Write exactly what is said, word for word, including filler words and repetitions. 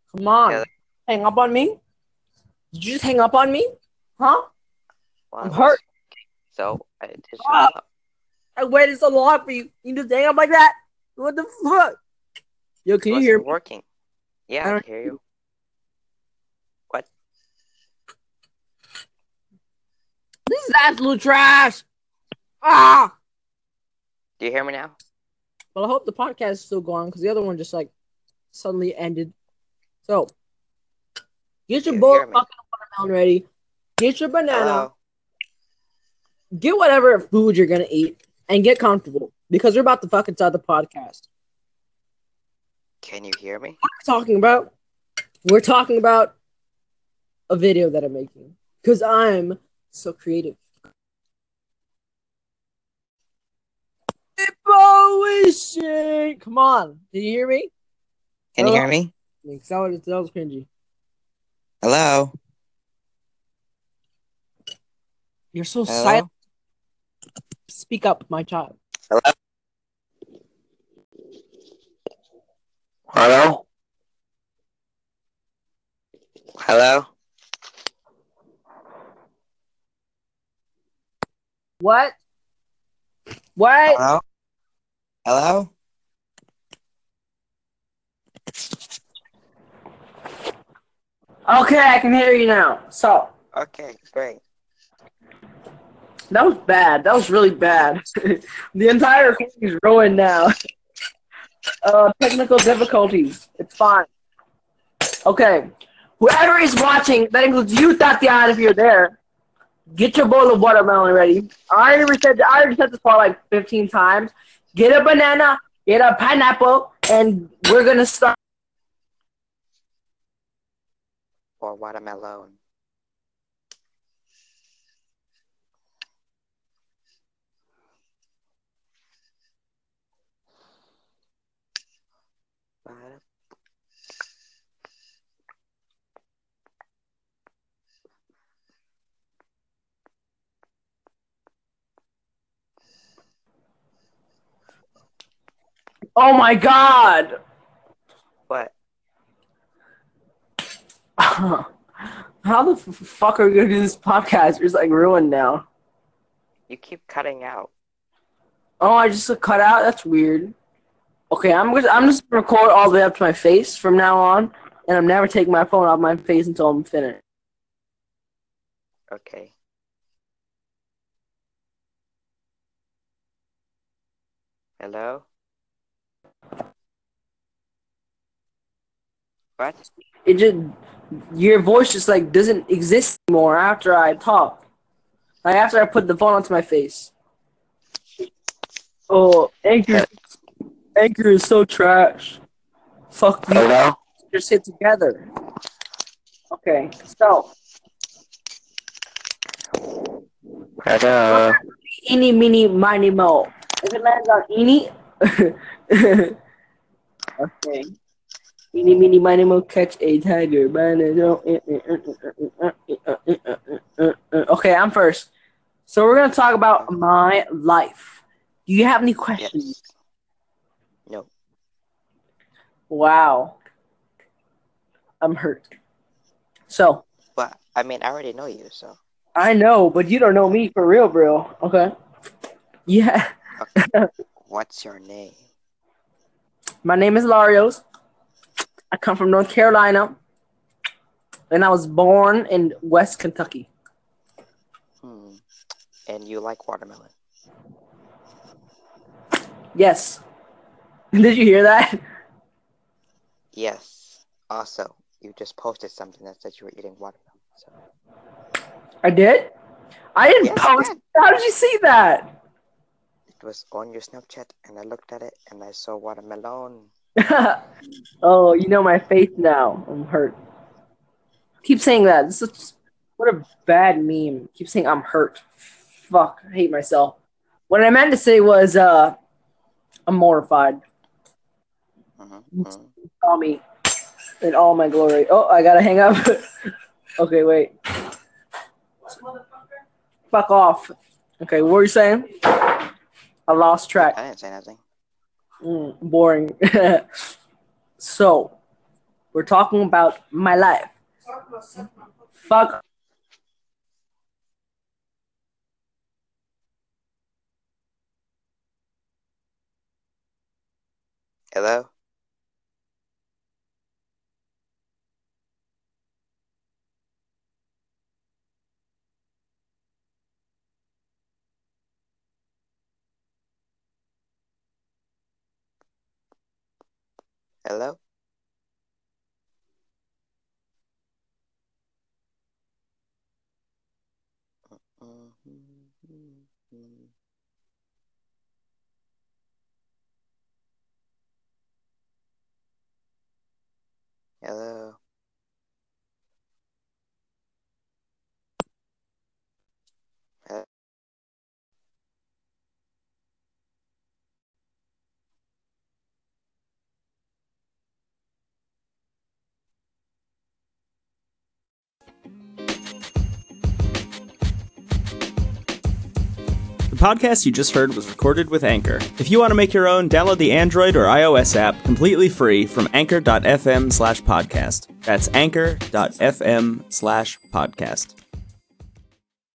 Come on. Yeah, Hang up on me? Did you just hang up on me? Huh? well, I I'm hurt. was so I did hang Ah, up. I waited so long for you. You just hang up like that? What the fuck? Yo, It can you hear wasn't me? working. Yeah, I I don't can hear hear you. you. What? This is absolute trash. Ah! Do you hear me now? But I hope the podcast is still going because the other one just like suddenly ended. So get your Do you bowl of hear me? fucking watermelon ready. Get your banana. Hello? Get whatever food you're gonna eat and get comfortable because we're about to fucking start the podcast. Can you hear me? What are we talking about? We're talking about a video that I'm making because I'm so creative. Wishing. Come on, did you hear me? Can you Hello. hear me? That was, that was cringy. Hello? You're so silent. Hello? Speak up, my child. Hello? Hello? Hello? What? What? Hello? Hello? Okay, I can hear you now. So Okay, great. that was bad. That was really bad. The entire thing is ruined now. Uh, technical difficulties. It's fine. Okay. Whoever is watching, that includes you, Tatiana, if you're there. Get your bowl of watermelon ready. I already said I already said this part like fifteen times. Get a banana, get a pineapple, and we're gonna start. Or watermelon. Oh my god! What? How the f- fuck are we gonna do this podcast? It's like ruined now. You keep cutting out. Oh, I just cut out. That's weird. Okay, I'm just I'm Yeah, just gonna record all the way up to my face from now on, and I'm never taking my phone off my face until I'm finished. okay. Hello? What? It just your voice just like doesn't exist anymore after I talk. Like after I put the phone onto my face. Oh, Anchor, He- Anchor is so trash. Fuck you. Hello? Just sit together. Okay, so Hello? eeny, meeny, miny, mo. If it lands on eeny, okay. Eeny, meeny, miny, mo, catch a tiger. Okay, I'm first. So we're gonna talk about Mhm. my life. Do you have any questions? Yes. No. Wow, I'm hurt. So But, I mean, I already know you, so. I know, but you don't know me for real, bro. Okay. Yeah. Okay. What's your name? My name is Larios. I come from North Carolina, and I was born in West Kentucky. Hmm. And you like watermelon? Yes. Did you hear that? Yes. Also, you just posted something that said you were eating watermelon. So. I did. I didn't Yes, you post. did. How did you see that? It was on your Snapchat, and I looked at it, and I saw watermelon. Oh, you know my face now. I'm hurt. Keep saying that. This is what a bad meme. Keep saying I'm hurt. Fuck. I hate myself. What I meant to say was uh I'm mortified. Mm-hmm. You Mm-hmm. saw me in all my glory. Oh, I gotta hang up. Okay, wait. Fuck off. Okay, what were you saying? I lost I track. didn't say nothing. Mm, boring. So, We're talking about my life. Fuck. Hello? Hello? Hello? Hello? The podcast you just heard was recorded with Anchor. If you want to make your own, download the Android or iOS app completely free from anchor.fm slash podcast. That's anchor.fm slash podcast.